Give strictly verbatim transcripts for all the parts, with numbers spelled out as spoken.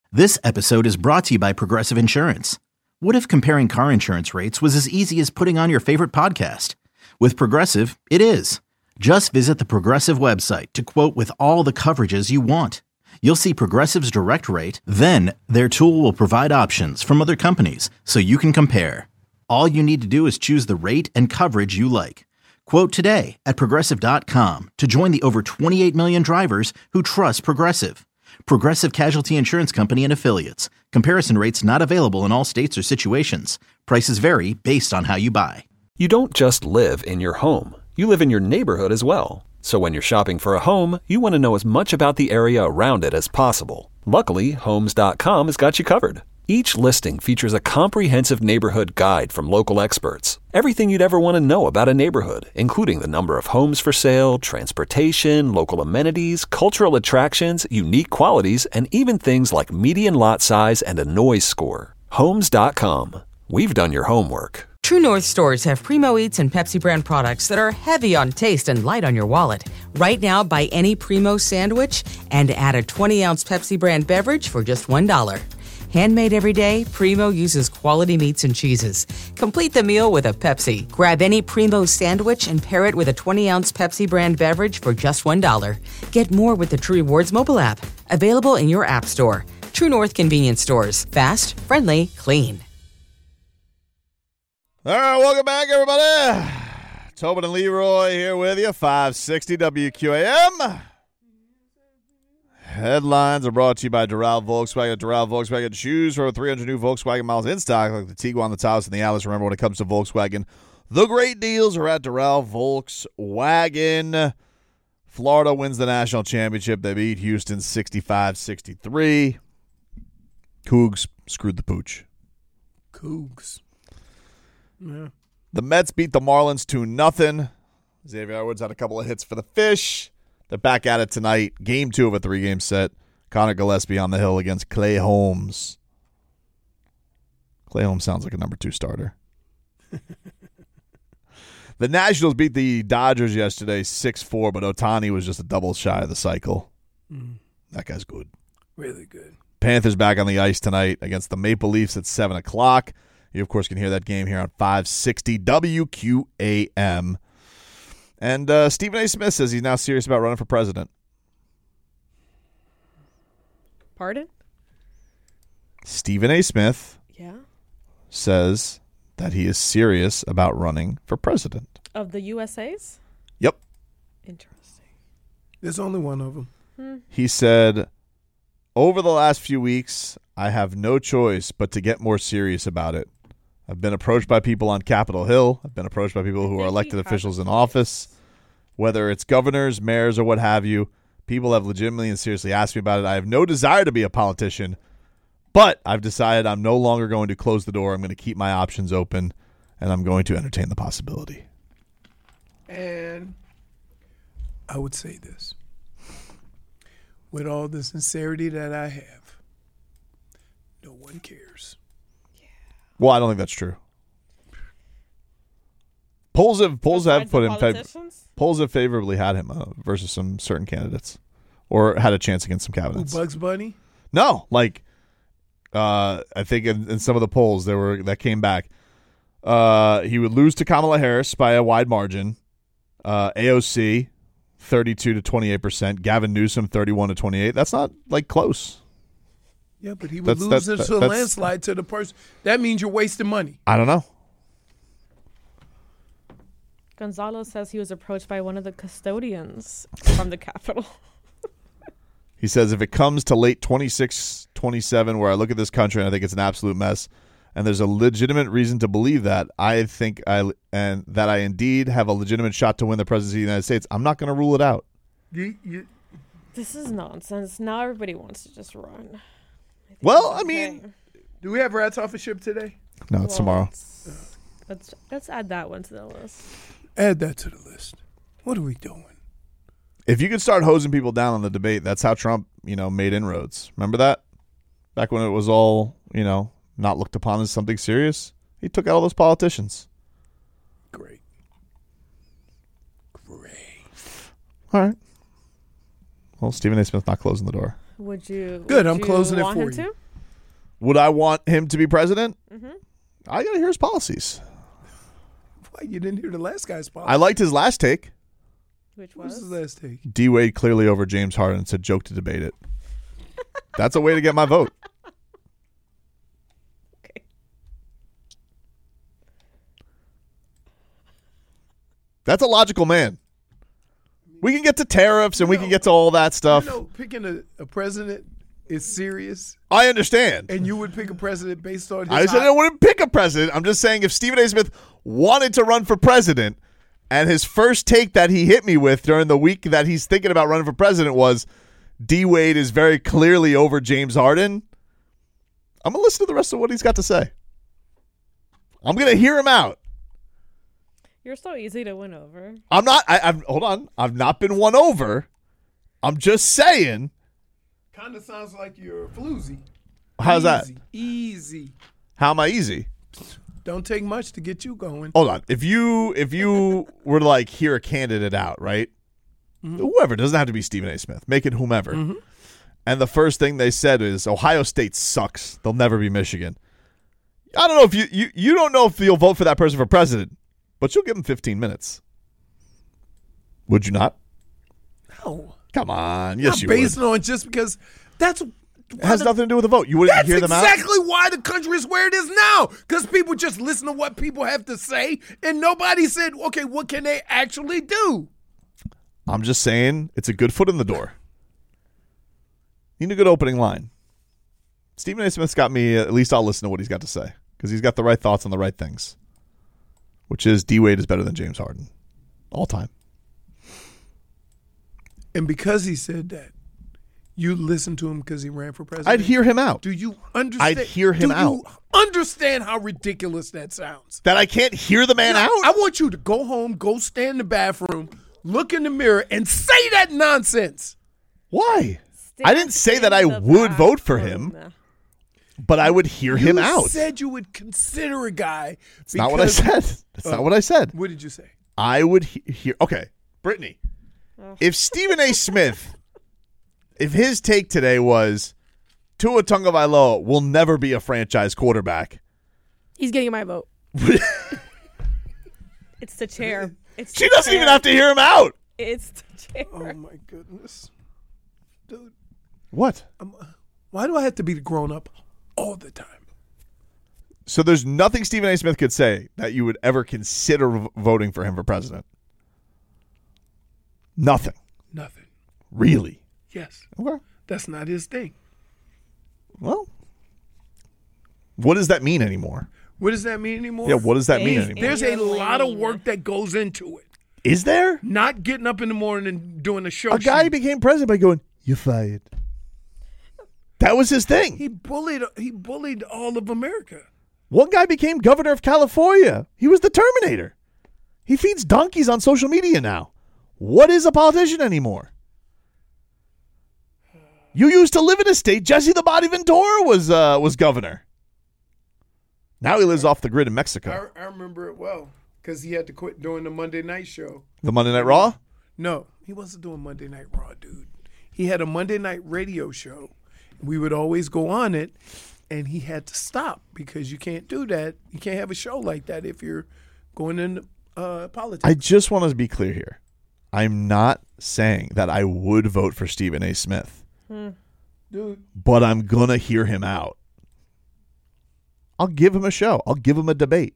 This episode is brought to you by Progressive Insurance. What if comparing car insurance rates was as easy as putting on your favorite podcast? With Progressive, it is. Just visit the Progressive website to quote with all the coverages you want. You'll see Progressive's direct rate, then their tool will provide options from other companies so you can compare. All you need to do is choose the rate and coverage you like. Quote today at progressive dot com to join the over twenty-eight million drivers who trust Progressive. Progressive Casualty Insurance Company and Affiliates. Comparison rates not available in all states or situations. Prices vary based on how you buy. You don't just live in your home. You live in your neighborhood as well. So when you're shopping for a home, you want to know as much about the area around it as possible. Luckily, Homes dot com has got you covered. Each listing features a comprehensive neighborhood guide from local experts. Everything you'd ever want to know about a neighborhood, including the number of homes for sale, transportation, local amenities, cultural attractions, unique qualities, and even things like median lot size and a noise score. Homes dot com. We've done your homework. True North stores have Primo Eats and Pepsi brand products that are heavy on taste and light on your wallet. Right now, buy any Primo sandwich and add a twenty ounce Pepsi brand beverage for just one dollar. Handmade every day, Primo uses quality meats and cheeses. Complete the meal with a Pepsi. Grab any Primo sandwich and pair it with a twenty ounce Pepsi brand beverage for just one dollar. Get more with the True Rewards mobile app. Available in your app store. True North convenience stores. Fast, friendly, clean. All right, welcome back, everybody. Tobin and Leroy here with you, five sixty W Q A M. Headlines are brought to you by Doral Volkswagen. Doral Volkswagen, choose from three hundred new Volkswagen models in stock, like the Tiguan, the Taos, and the Atlas. Remember, when it comes to Volkswagen, the great deals are at Doral Volkswagen. Florida wins the national championship. They beat Houston sixty-five sixty-three. Cougs screwed the pooch. Cougs. Yeah. The Mets beat the Marlins two nothing. Xavier Edwards had a couple of hits for the Fish. They're back at it tonight. Game two of a three-game set. Connor Gillespie on the hill against Clay Holmes. Clay Holmes sounds like a number two starter. The Nationals beat the Dodgers yesterday six four, but Ohtani was just a double shy of the cycle. Mm. That guy's good. Really good. Panthers back on the ice tonight against the Maple Leafs at seven o'clock. You, of course, can hear that game here on five sixty W Q A M. And uh, Stephen A. Smith says he's now serious about running for president. Pardon? Stephen A. Smith Yeah. says that he is serious about running for president. Of the U S A's? Yep. Interesting. There's only one of them. Hmm. He said, over the last few weeks, I have no choice but to get more serious about it. I've been approached by people on Capitol Hill. I've been approached by people who are elected officials in office, whether it's governors, mayors, or what have you. People have legitimately and seriously asked me about it. I have no desire to be a politician, but I've decided I'm no longer going to close the door. I'm going to keep my options open, and I'm going to entertain the possibility. And I would say this. With all the sincerity that I have, no one cares. Well, I don't think that's true. Polls have polls Besides have put the him fav- politicians? polls have favorably had him uh, versus some certain candidates, or had a chance against some Who, cabinets. Bugs Bunny? No, like uh, I think in, in some of the polls there were that came back. Uh, he would lose to Kamala Harris by a wide margin. Uh, A O C thirty-two to twenty-eight percent. Gavin Newsom thirty-one to twenty-eight. That's not like close. Yeah, but he would That's- lose that's- it to a that's- landslide to the person. That means you're wasting money. I don't know. Gonzalo says he was approached by one of the custodians from the Capitol. He says, if it comes to late twenty-six, twenty-seven, where I look at this country and I think it's an absolute mess, and there's a legitimate reason to believe that, I think I and that I indeed have a legitimate shot to win the presidency of the United States, I'm not going to rule it out. You, you, This is nonsense. Now everybody wants to just run. I think Well, it's I mean, okay. do we have rats off a ship today? No, it's Well, tomorrow. Let's, let's let's add that one to the list. Add that to the list. What are we doing? If you could start hosing people down on the debate, that's how Trump, you know, made inroads. Remember that? Back when it was all, you know, not looked upon as something serious. He took out all those politicians. Great. Great. All right. Well, Stephen A. Smith not closing the door. Would you? Good, would I'm you closing it want for him you. to? Would I want him to be president? Mm-hmm. I got to hear his policies. Why you didn't hear the last guy's policy? I liked his last take. Which What was was? his last take? D-Wade clearly over James Harden. It's a joke to debate it. That's a way to get my vote. Okay. That's a logical man. We can get to tariffs and we can get to all that stuff. You know, picking a, a president is serious, I understand. and you would pick a president based on his. I said high- I wouldn't pick a president. I'm just saying if Stephen A. Smith wanted to run for president and his first take that he hit me with during the week that he's thinking about running for president was D-Wade is very clearly over James Harden, I'm going to listen to the rest of what he's got to say. I'm going to hear him out. You're so easy to win over. I'm not, I, I've, hold on. I've not been won over. I'm just saying. Kind of sounds like you're a floozy. How's that? Easy, Easy. How am I easy? Don't take much to get you going. Hold on. If you if you were to like hear a candidate out, right? Mm-hmm. Whoever, doesn't have to be Stephen A. Smith. Make it whomever. Mm-hmm. And the first thing they said is Ohio State sucks. They'll never be Michigan. I don't know if you you, you don't know if you'll vote for that person for president, but you'll give them fifteen minutes. Would you not? No. Come on. Yes, Not you based would. on just because that's It has the- nothing to do with the vote. You wouldn't That's hear them out? exactly why the country is where it is now. Because people just listen to what people have to say, and nobody said, okay, what can they actually do? I'm just saying it's a good foot in the door. Need a good opening line. Stephen A. Smith's got me, at least I'll listen to what he's got to say because he's got the right thoughts on the right things, which is D-Wade is better than James Harden all time. And because he said that, you listen to him because he ran for president. I'd hear him out. Do you understand? I'd hear him do out. you understand how ridiculous that sounds? That I can't hear the man Now, out? I want you to go home, go stand in the bathroom, look in the mirror, and say that nonsense. Why? I didn't say that I would vote for him, but I would hear him You out. said you would consider a guy. That's not what I said. That's not what I said. What did you say? I would he- hear. Okay, Brittany. If Stephen A. Smith, if his take today was Tua Tagovailoa will never be a franchise quarterback, He's getting my vote. It's the chair. It's she the doesn't even chair. have to hear him out. It's the chair. Oh my goodness, dude! What? Why do I have to be the grown up all the time? So there's nothing Stephen A. Smith could say that you would ever consider v- voting for him for president. Nothing. Nothing. Really? Yes, Okay. that's not his thing. Well, what does that mean anymore? What does that mean anymore? Yeah, what does that mean There's- anymore? There's a You're lot of lame. work that goes into it. Is there? Not getting up in the morning and doing a show. A guy sheet. became president by going, "You're fired." That was his thing. he bullied. He bullied all of America. One guy became governor of California. He was the Terminator. He feeds donkeys on social media now. What is a politician anymore? You used to live in a state. Jesse the Body Ventura was uh, was governor. Now he lives off the grid in Mexico. I, I remember it well because he had to quit doing the Monday Night Show. The Monday Night Raw? No, he wasn't doing Monday Night Raw, dude. He had a Monday night radio show. We would always go on it, and he had to stop because you can't do that. You can't have a show like that if you're going into uh, politics. I just want to be clear here. I'm not saying that I would vote for Stephen A. Smith, dude, but I'm going to hear him out. I'll give him a show. I'll give him a debate.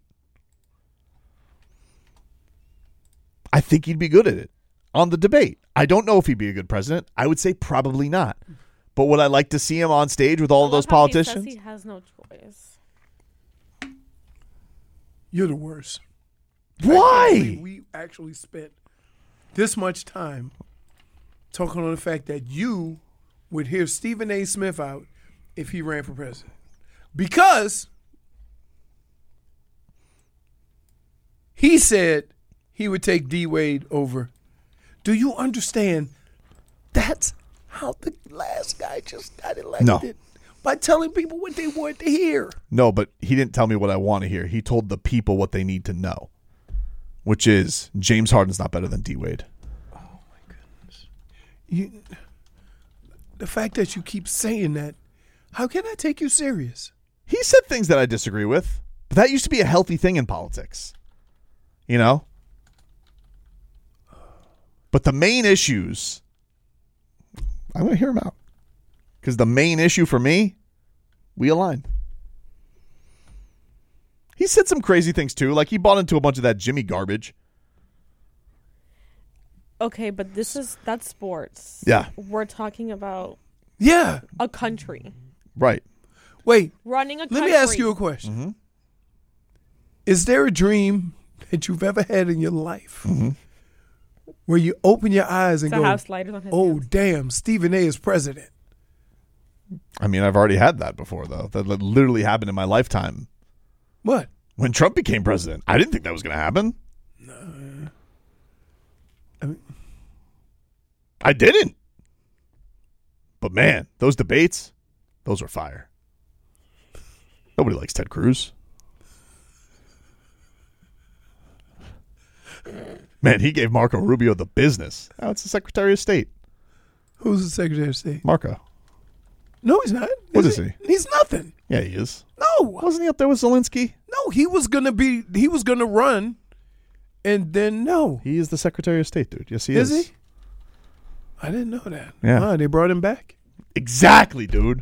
I think he'd be good at it on the debate. I don't know if he'd be a good president. I would say probably not. But would I like to see him on stage with all I of those love how he says politicians? He has no choice. you're the worst. Why? Actually, we actually spent this much time talking on the fact that you would hear Stephen A. Smith out if he ran for president. Because he said he would take D-Wade over. Do you understand? That's how the last guy just got elected. No. By telling people what they want to hear. No, but he didn't tell me what I want to hear. He told the people what they need to know, which is James Harden's not better than D-Wade. You, the fact that you keep saying that, how can I take you serious? said things that I disagree with, but that used to be a healthy thing in politics. You know? But the main issues, I'm going to hear him out. Because the main issue for me, we align. He said some crazy things too. Like he bought into a bunch of that Jimmy garbage. Okay, but this is that's sports. Yeah. We're talking about Yeah. a country. Right. Wait. Running a country. Let me ask you a question. Mm-hmm. Is there a dream that you've ever had in your life Mm-hmm. where you open your eyes and to go, have sliders on his oh, hands. damn, Stephen A. is president? I mean, I've already had that before, though. That li- literally happened in my lifetime. What? When Trump became president. I didn't think that was going to happen. No. I mean, I didn't. But man, those debates, those were fire. Nobody likes Ted Cruz. Man, he gave Marco Rubio the business. Now it's the Secretary of State. who's the Secretary of State? Marco. No, he's not. What is he? He's nothing. Yeah, he is. No. Wasn't he up there with Zelensky? No, he was gonna be. He was gonna run, and then no. He is the Secretary of State, dude. Yes, he Is is. he? I didn't know that. Yeah. Wow, they brought him back. Exactly, dude.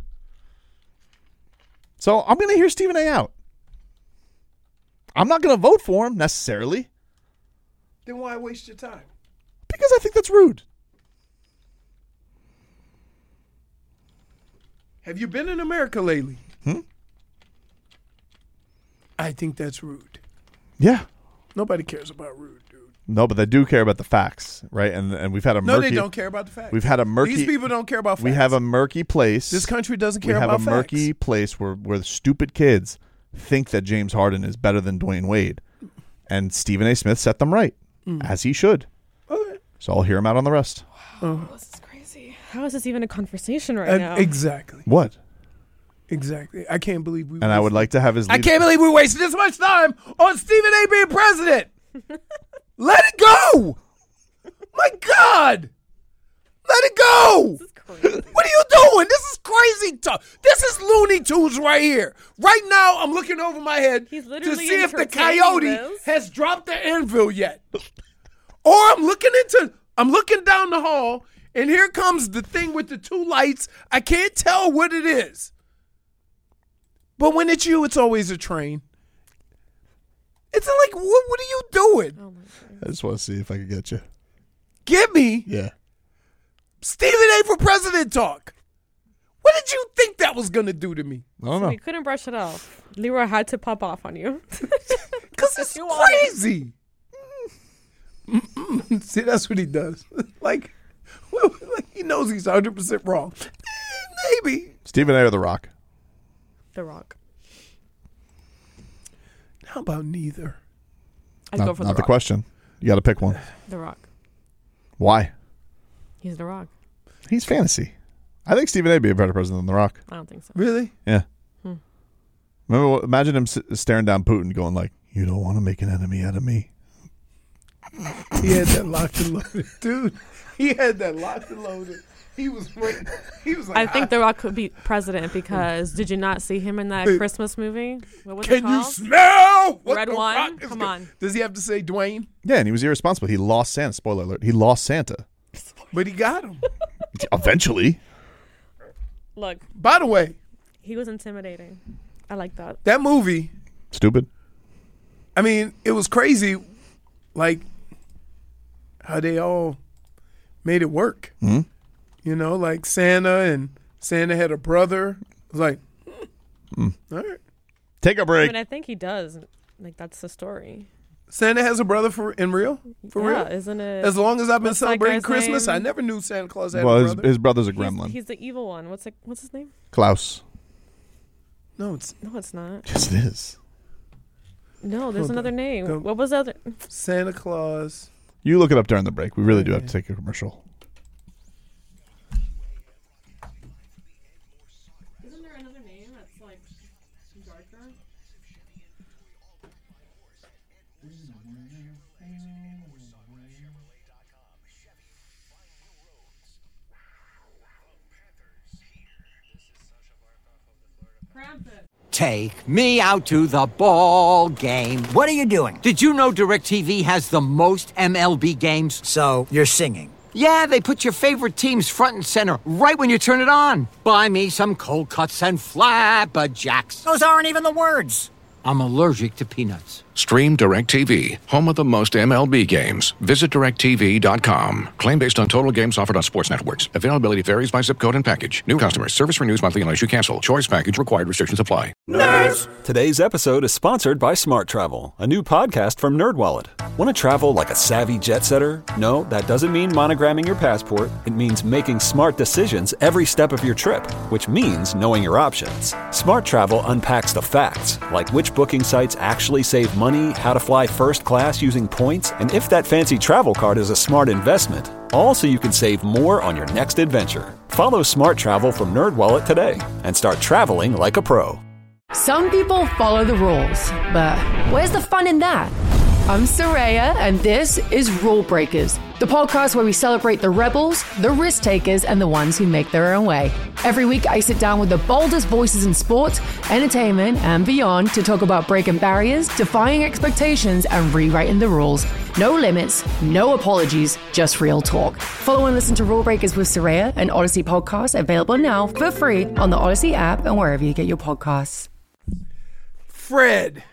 So I'm going to hear Stephen A. out. I'm not going to vote for him necessarily Then why waste your time? because I think that's rude. Have you been in America lately? Hmm? I think that's rude. Yeah. Nobody cares about rude, dude. No, but they do care about the facts, right? And and we've had a No, murky. they don't care about the facts. We've had a murky. These people don't care about facts. We have a murky place. This country doesn't we care have about a facts. murky place where where the stupid kids think that James Harden is better than Dwayne Wade, and Stephen A. Smith set them right, Mm. as he should. Okay. So I'll hear him out on the rest. Oh, this is crazy. How is this even a conversation right Uh, now? exactly. What? Exactly. I can't believe we. And I would like to have his. I lead- can't believe we wasted this much time on Stephen A. being president. Let it go. My God. Let it go. This is crazy. What are you doing? This is crazy talk. This is Looney Tunes right here. Right now, I'm looking over my head He's to literally see if the entertaining coyote this. has dropped the anvil yet. Or I'm looking into, I'm looking down the hall, and here comes the thing with the two lights. I can't tell what it is. But when it's you, it's always a train. It's like, what, what are you doing? Oh my God. I just want to see if I can get you. Give me Yeah. Stephen A. for president talk. What did you think that was going to do to me? I don't So know. you couldn't brush it off. Leroy had to pop off on you. Because it's You want it. crazy. Mm-mm. See, that's what he does. like, well, like, he knows he's one hundred percent wrong. Eh, Maybe. Stephen A. or The Rock? The Rock. How about neither? I'd Not, go for not The the Rock. question. You got to pick one. The Rock. Why? He's The Rock. He's fantasy. I think Stephen A. would be a better president than The Rock. I don't think so. Really? Yeah. Hmm. Remember, what- imagine him s- staring down Putin, going like, "You don't want to make an enemy out of me." He had that locked and loaded. Dude, he had that locked and loaded. He was waiting. He was like, I think "Ah, The Rock could be president because did you not see him in that Wait. Christmas movie? What was it Can you called? smell what Red the One? Rock is Come go-" on. Does he have to say Dwayne? Yeah, and he was irresponsible. He lost Santa. Spoiler alert. He lost Santa. But he got him. Eventually. Look, By the way, he was intimidating. I like that. that movie, Stupid. I mean, it was crazy, like how they all made it work. Mhm. You know, like Santa and Santa had a brother. It was like, hmm, all right. Take a I break. mean, I think he does. Like, that's the story. Santa has a brother for in real? For yeah, real? isn't it? As long as I've been What's that celebrating guy's Christmas, name? I never knew Santa Claus had Well, a his, brother. his brother's a he's, gremlin. he's the evil one. What's it, What's his name? Klaus. no, it's No, it's not. Yes, it is. No, there's Hold another on. name. Go- What was the other? Santa Claus. You look it up during the break. We really do have to take a commercial. Isn't there another name that's like darker? Krampus. Take me out to the ball game. What are you doing? Did you know DirecTV has the most M L B games? So, you're singing. Yeah, they put your favorite teams front and center right when you turn it on. Buy me some cold cuts and flapjacks. Those aren't even the words. I'm allergic to peanuts. Stream DirecTV, home of the most M L B games. Visit direct T V dot com. Claim based on total games offered on sports networks. Availability varies by zip code and package. New customers. Service renews monthly unless you cancel. Choice package required. Restrictions apply. Nerds! Today's episode is sponsored by Smart Travel, a new podcast from NerdWallet. Want to travel like a savvy jet setter? No, that doesn't mean monogramming your passport. It means making smart decisions every step of your trip, which means knowing your options. Smart Travel unpacks the facts, like which booking sites actually save money, how to fly first class using points, and if that fancy travel card is a smart investment. All so you can save more on your next adventure. Follow Smart Travel from NerdWallet today and start traveling like a pro. Some people follow the rules, but where's the fun in that? I'm Soraya, and this is Rule Breakers, the podcast where we celebrate the rebels, the risk takers, and the ones who make their own way. Every week, I sit down with the boldest voices in sports, entertainment, and beyond to talk about breaking barriers, defying expectations, and rewriting the rules. No limits, no apologies, just real talk. Follow and listen to Rule Breakers with Soraya, an Odyssey podcast available now for free on the Odyssey app and wherever you get your podcasts. Fred.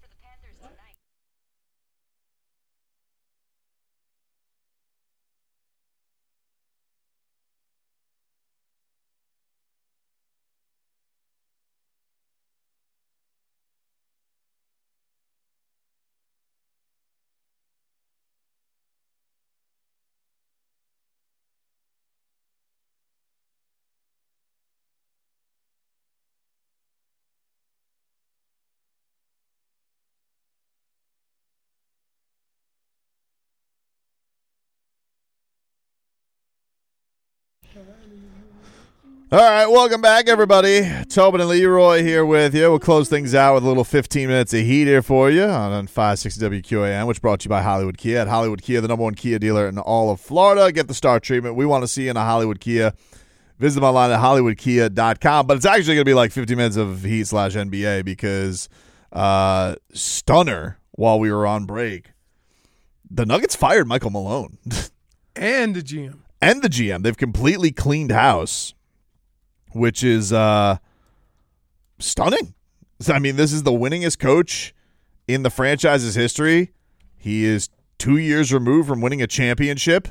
All right, welcome back, everybody. Tobin and Leroy here with you. We'll close things out with a little fifteen minutes of heat here for you on five sixty W Q A M, which brought to you by Hollywood Kia. At Hollywood Kia, the number one Kia dealer in all of Florida. Get the star treatment. We want to see you in a Hollywood Kia. Visit them online at hollywood kia dot com. But it's actually going to be like fifteen minutes of heat slash N B A because uh, stunner while we were on break. The Nuggets fired Michael Malone. And the G M. And the G M. They've completely cleaned house, which is uh, stunning. I mean, this is the winningest coach in the franchise's history. He is two years removed from winning a championship,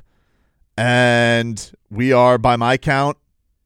and we are, by my count,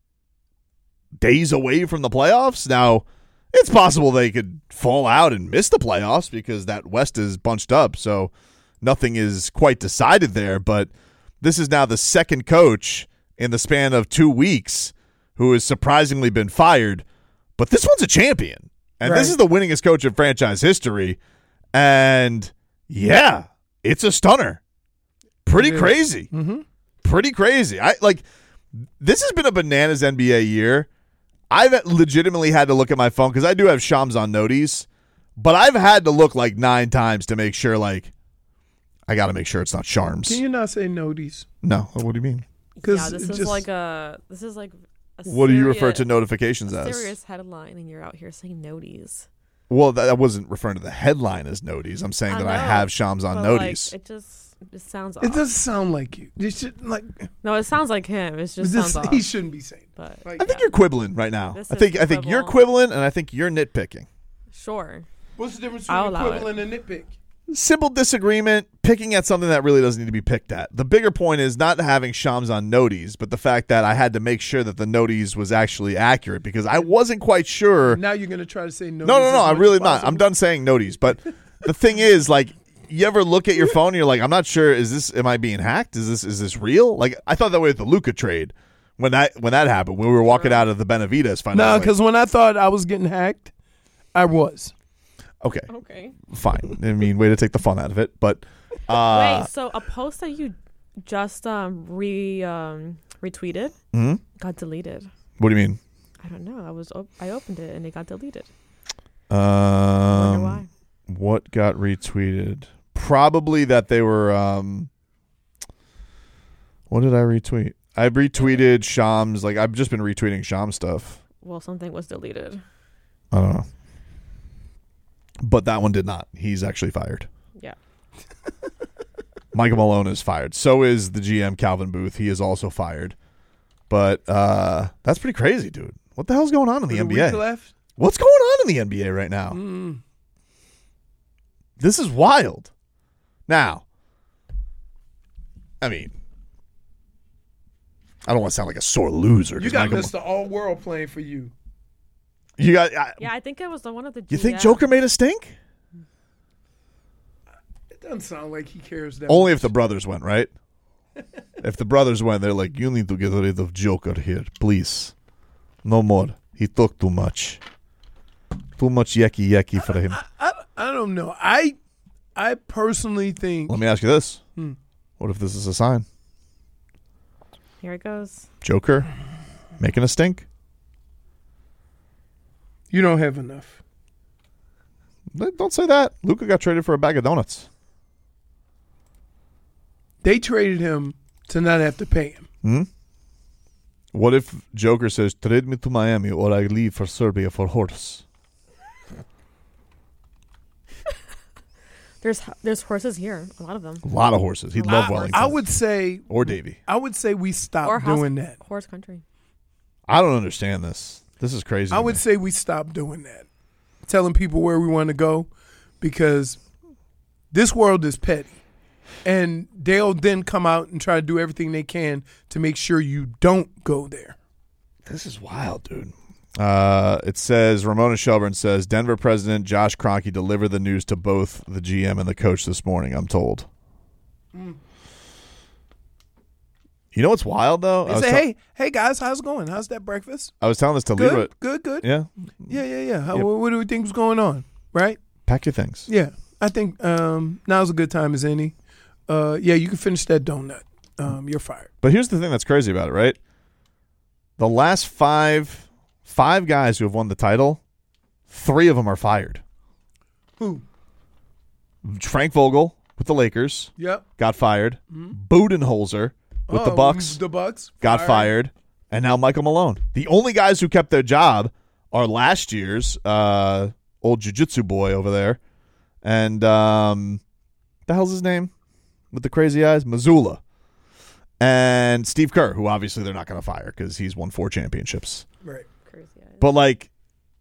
days away from the playoffs. Now, it's possible they could fall out and miss the playoffs because that West is bunched up, so nothing is quite decided there, but this is now the second coach in the span of two weeks who has surprisingly been fired, but this one's a champion. And Right. This is the winningest coach in franchise history. And, yeah, it's a stunner. Pretty It is. crazy. Mm-hmm. Pretty crazy. I like this has been a bananas N B A year. I've legitimately had to look at my phone because I do have Shams on noties, but I've had to look like nine times to make sure, like, I got to make sure it's not Sharms. Can you not say noties? No. What do you mean? Yeah, this is just- like a this is like a What do you refer serious- to notifications a as? serious headline, and you're out here saying noties. Well, that, I wasn't referring to the headline as noties. I'm saying I that I know, have Shams on but, noties. Like, it just it sounds off. It doesn't sound like you. You should like. No, it sounds like him. It just This, sounds off. he shouldn't be saying. But Like, I think you're quibbling right now. This I is think I think you're quibble. quibbling, and I think you're nitpicking. sure. what's the difference I'll between allow equivalent and nitpick? Simple disagreement, picking at something that really doesn't need to be picked at. The bigger point is not having Shams on noties, but the fact that I had to make sure that the noties was actually accurate because I wasn't quite sure. Now you're gonna try to say noties. No, no, no, as I'm much really as not. I'm possible? done saying noties. But the thing is, like, you ever look at your phone and you're like, I'm not sure, is this, am I being hacked? Is this, is this real? Like, I thought that way with the Luka trade when that, when that happened, when we were walking out of the Benavides final. No, Like, because when I thought I was getting hacked, I was. okay, Okay. fine. I mean, way to take the fun out of it. But, uh, Wait, so a post that you just um re um retweeted hmm? got deleted. What do you mean? I don't know. I was op- I opened it and it got deleted. Um, Wonder why. What got retweeted? Probably that they were. Um, what did I retweet? I retweeted Shams. Like I've just been retweeting Shams stuff. Well, something was deleted. I don't know. but that one did not. He's actually fired. Yeah. Michael Malone is fired. So is the G M, Calvin Booth. He is also fired. But uh, that's pretty crazy, dude. What the hell's going on in the With N B a A? week left? What's going on in the N B A right now? Mm. This is wild. Now, I mean, I don't want to sound like a sore loser. You 'cause got Michael Mister All-World playing for you. You got. I, Yeah, I think it was the one of the. you think yeah. Joker made a stink? It doesn't sound like he cares that Only much. if the brothers went, right? If the brothers went, they're like, you need to get rid of Joker here, please. No more. He talked too much. Too much yucky yucky for him. I, I, I don't know. I I personally think. Let me ask you this. Hmm. What if this is a sign? Here it goes. Joker making a stink? You don't have enough. Don't say that. Luka got traded for a bag of donuts. They traded him to not have to pay him. Hmm? What if Joker says, trade me to Miami or I leave for Serbia for horse? There's there's horses here, a lot of them. A lot of horses. He'd love I, Wellington. I would say. Or Davy. I would say we stop Or house, doing that. Horse country. I don't understand this. This is crazy. I to would me. say we stop doing that. Telling people where we want to go, because this world is petty. And they'll then come out and try to do everything they can to make sure you don't go there. This is wild, dude. Uh, it says, Ramona Shelburne says, Denver President Josh Kroenke delivered the news to both the G M and the coach this morning, I'm told. Mm. You know what's wild, though? They I was, say, tell- hey, hey guys, how's it going? How's that breakfast? I was telling this to Good, Leroy. good, good. Yeah? Yeah, yeah, yeah. How, Yep. what, what do we think was going on? Right? Pack your things. Yeah. I think um, now's a good time as any. Uh, yeah, you can finish that donut. Um, you're fired. But here's the thing that's crazy about it, right? The last five five guys who have won the title, three of them are fired. Who? Frank Vogel with the Lakers. Yep. Got fired. Budenholzer with the Oh, Bucks. The Bucks. Got fired. And now Michael Malone. The only guys who kept their job are last year's uh, old jiu-jitsu boy over there. And um, the hell's his name? With the crazy eyes? Missoula. And Steve Kerr, who obviously they're not going to fire because he's won four championships. Right. Crazy eyes. But, like,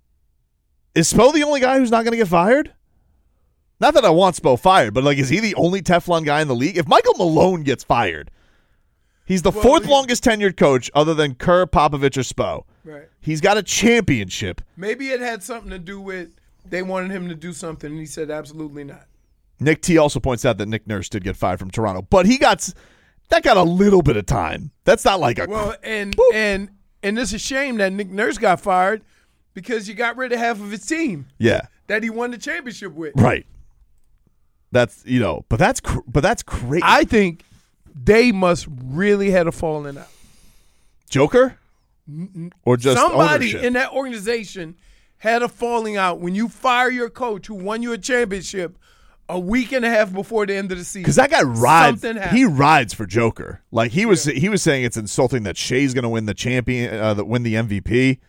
is Spo the only guy who's not going to get fired? Not that I want Spo fired, but, like, is he the only Teflon guy in the league? If Michael Malone gets fired, he's the Well, fourth he- longest tenured coach other than Kerr, Popovich, or Spo. Right. He's got a championship. Maybe it had something to do with they wanted him to do something, and he said absolutely not. Nick T also points out that Nick Nurse did get fired from Toronto, but he got that got a little bit of time. That's not like a Well, and and and it's a shame that Nick Nurse got fired because you got rid of half of his team yeah, that he won the championship with. right. That's you know, but that's cr- but that's crazy. I think they must really had a falling out. Joker or just Somebody ownership? in that organization had a falling out when you fire your coach who won you a championship a week and a half before the end of the season. Because that guy rides, Something happened. he rides for Joker. Like he was, he was saying it's insulting that Shea's going to win the champion, uh, that win the M V P.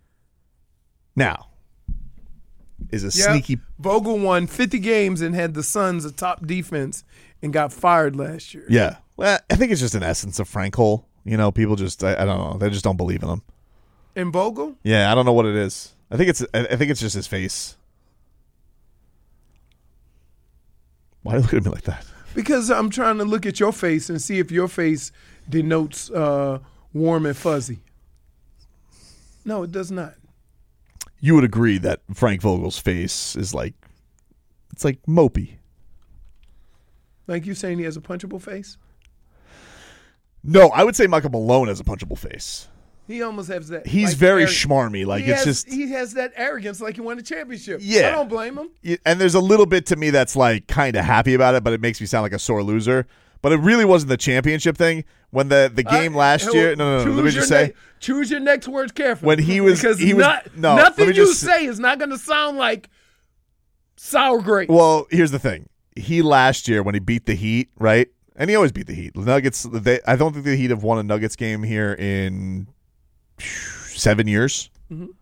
Now, is a Yeah, sneaky. Vogel won fifty games and had the Suns a top defense and got fired last year. Yeah, well, I think it's just an essence of Frank Hole. You know, people just, I, I don't know, they just don't believe in him. And Vogel? Yeah, I don't know what it is. I think it's, I I think it's just his face. Why are you looking at me like that? Because I'm trying to look at your face and see if your face denotes uh, warm and fuzzy. No, it does not. You would agree that Frank Vogel's face is like, it's like mopey. Like you saying he has a punchable face? No, I would say Michael Malone has a punchable face. He almost has that. He's like, very arrogance. schmarmy. Like he it's has, just, he has that arrogance, like he won a championship. Yeah. I don't blame him. Yeah, and there's a little bit to me that's like kind of happy about it, but it makes me sound like a sore loser. But it really wasn't the championship thing. When the, the game Uh, last year, no, no, no, choose let me your just say, ne- choose your next words carefully. When he was- because he was- not, no, let nothing me you just- say is not going to sound like sour grapes. well, here's the thing. He last year when he beat the Heat, right? And he always beat the Heat. The Nuggets, they, I don't think the Heat have won a Nuggets game here in seven years. Mhm.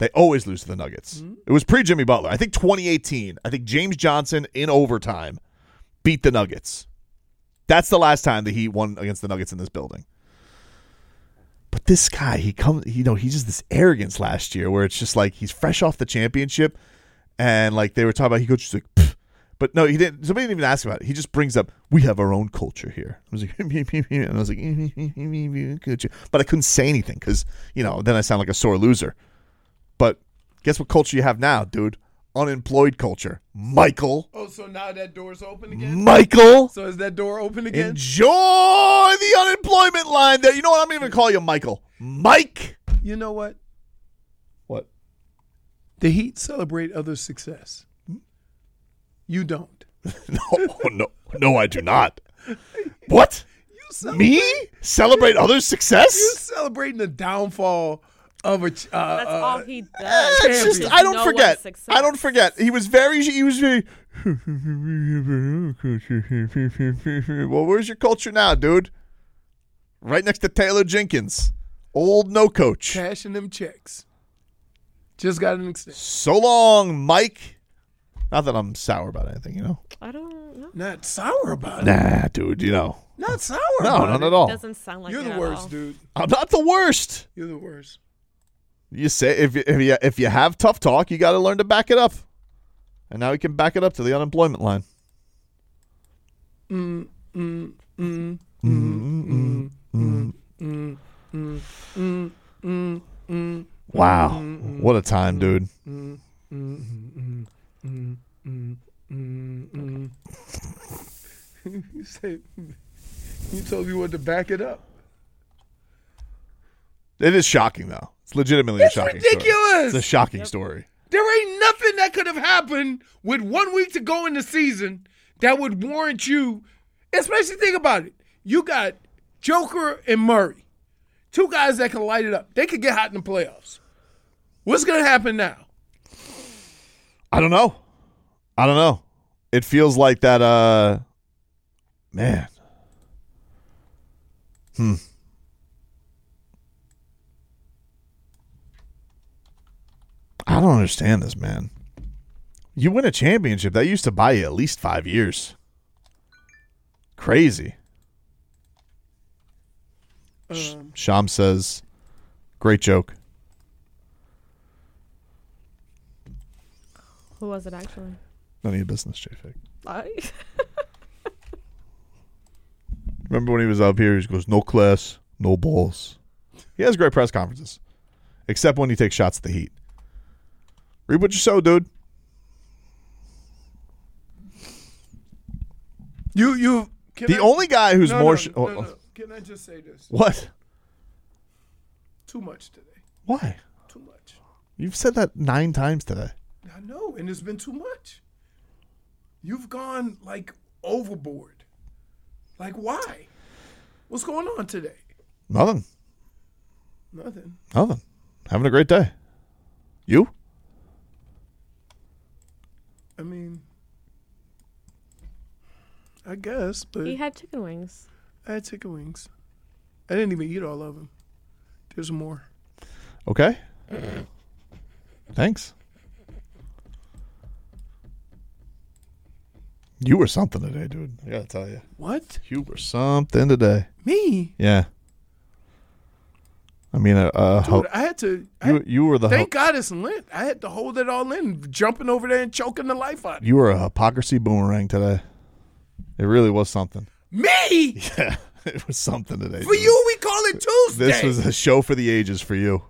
They always lose to the Nuggets. Mm-hmm. It was pre-Jimmy Butler. I think twenty eighteen, I think James Johnson in overtime beat the Nuggets. That's the last time the Heat won against the Nuggets in this building. But this guy, he comes, you know, he's just this arrogance last year where it's just like he's fresh off the championship and like they were talking about, he goes just like, pfft. But no, he didn't. Somebody didn't even ask about it. He just brings up, we have our own culture here. I was like, and I was like, but I couldn't say anything because, you know, then I sound like a sore loser. But guess what culture you have now, dude? Unemployed culture. Michael. Oh, so now that door's open again? Michael. So is that door open again? Enjoy the unemployment line there. You know what? I'm even going to call you Michael. Mike. You know what? What? The Heat celebrate others' success. You don't. no, no, no, I do not. What? You celebrate, Me? Celebrate others' success? You celebrating the downfall of a. Uh, That's uh, all he does. It's just, I don't no forget. I don't forget. He was very. He was very. Well, where's your culture now, dude? Right next to Taylor Jenkins, old no coach. Cashing them checks. Just got an extension. So long, Mike. Not that I'm sour about anything, you know. I don't know. Not sour about it. Nah, dude, you know. Not sour no, about not it. at all. It doesn't sound like You're it the at worst, all. dude. I'm not the worst. You're the worst. You say if you, if you if you have tough talk, you got to learn to back it up. And now he can back it up to the unemployment line. Mm, mm, mm, mm, mm, mm, mm, mm, mm, mm, mm, wow, mm, what a time, dude. Mm, mm, mm, mm, mm, mm, mm. You said you told me what to back it up. It is shocking, though. It's legitimately It's a shocking ridiculous. story. It's a shocking yep. story. There ain't nothing that could have happened with one week to go in the season that would warrant you, especially think about it. You got Joker and Murray, two guys that can light it up. They could get hot in the playoffs. What's going to happen now? I don't know. I don't know. It feels like that, uh, man. Hmm. I don't understand this, man. You win a championship, that used to buy you at least five years. Crazy. Um, Sham says, great joke. Who was it actually? None of your business, J-Fig. I... Remember when he was up here, he goes, no class, no balls. He has great press conferences, except when he takes shots at the Heat. Read what you sow, dude. You, you. The I, only guy who's no, more. No, sh- no, oh, no, oh. no. Can I just say this? What? Too much today. Why? Too much. You've said that nine times today. I know, and it's been too much. You've gone like overboard. Like why? What's going on today? Nothing. Nothing. Nothing. Having a great day. You? I mean, I guess, but he had chicken wings. I had chicken wings. I didn't even eat all of them. There's more. Okay. Thanks. You were something today, dude. I gotta tell you. What? You were something today. Me? Yeah. I mean, uh, uh Dude, ho- I had to. You, I, you were the. Thank ho- God it's Lent. I had to hold it all in, jumping over there and choking the life out of You were a hypocrisy boomerang today. It really was something. Me? Yeah, it was something today. For dude. You, we call it Tuesday. This was a show for the ages for you.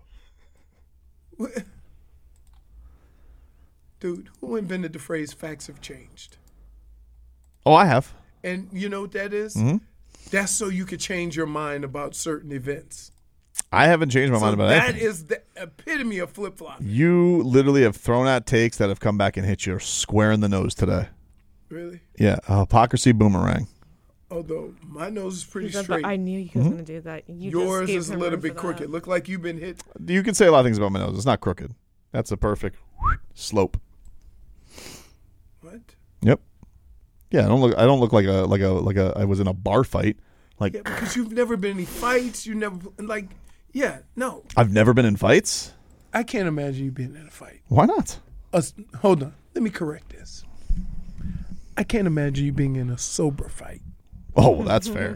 Dude, who invented the phrase "facts have changed"? Oh, I have. And you know what that is? Mm-hmm. That's so you could change your mind about certain events. I haven't changed my so mind about that anything. That is the epitome of flip-flop. You literally have thrown out takes that have come back and hit you square in the nose today. Really? Yeah, a hypocrisy boomerang. Although my nose is pretty said, straight. I knew you was mm-hmm. going to do that. You Yours just is a little bit crooked. Look like you've been hit. You can say a lot of things about my nose. It's not crooked. That's a perfect slope. What? Yep. Yeah, I don't look. I don't look like a like a like a. I was in a bar fight. Like yeah, because you've never been in any fights. You never like. Yeah, no. I've never been in fights. I can't imagine you being in a fight. Why not? Uh, hold on. Let me correct this. I can't imagine you being in a sober fight. Oh, well, that's fair.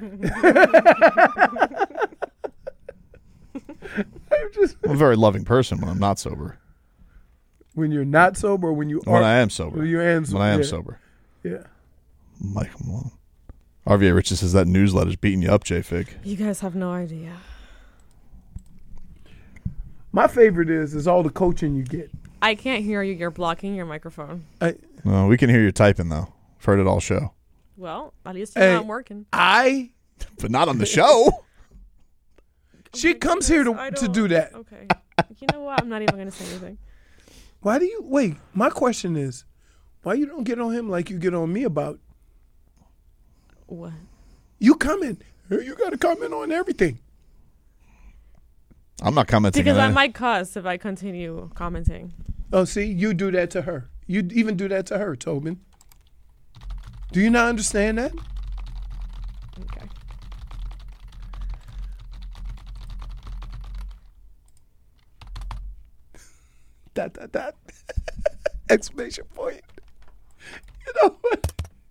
I'm, just, I'm a very loving person when I'm not sober. When you're not sober or when you When are? I am sober. When, you am sober. when I am yeah. sober. Yeah. Michael Malone. R V A Richard says that newsletter's beating you up, J-Fig. You guys have no idea. My favorite is is all the coaching you get. I can't hear you. You're blocking your microphone. I, No, we can hear you typing, though. I've heard it all show. Well, at least you're Hey. not working. I But not on the show. she comes here I to to don't- do that. Okay. You know what? I'm not even going to say anything. Why do you wait? My question is, why you don't get on him like you get on me about What? you comment? Hey, you got to comment on everything. I'm not commenting Because on I it. might cuss if I continue commenting. Oh, see, you do that to her. You even do that to her, Tobin. Do you not understand that? Okay. Dot dot dot. Exclamation point. You know what?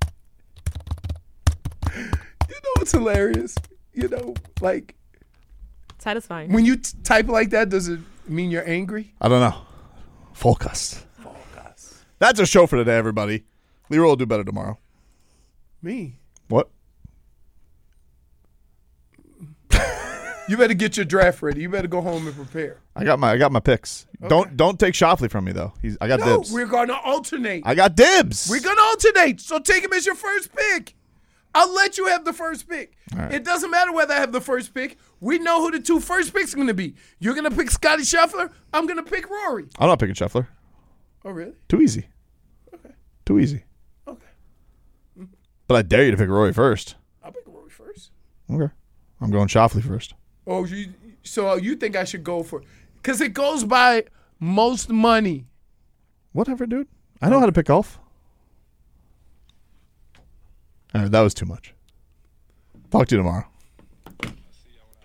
You know what's hilarious? You know, like Satisfying. when you t- type like that, does it mean you're angry? I don't know. Focus. Focus. That's a show for today, everybody. Leroy will do better tomorrow. Me. What? You better get your draft ready. You better go home and prepare. I got my I got my picks. Don't don't take Shoffley from me though. He's I got No, dibs. we're gonna alternate. I got dibs. We're gonna alternate. So take him as your first pick. I'll let you have the first pick. All right. It doesn't matter whether I have the first pick. We know who the two first picks are gonna be. You're gonna pick Scotty Scheffler. I'm gonna pick Rory. I'm not picking Scheffler. Oh really? Too easy. Okay. Too easy. Okay. But I dare you to pick Roy first. I'll pick Rory first. Okay. I'm going Shoffley first. Oh, you, so you think I should go for? Because it goes by most money. Whatever, dude. I know how to pick golf. All right, that was too much. Talk to you tomorrow.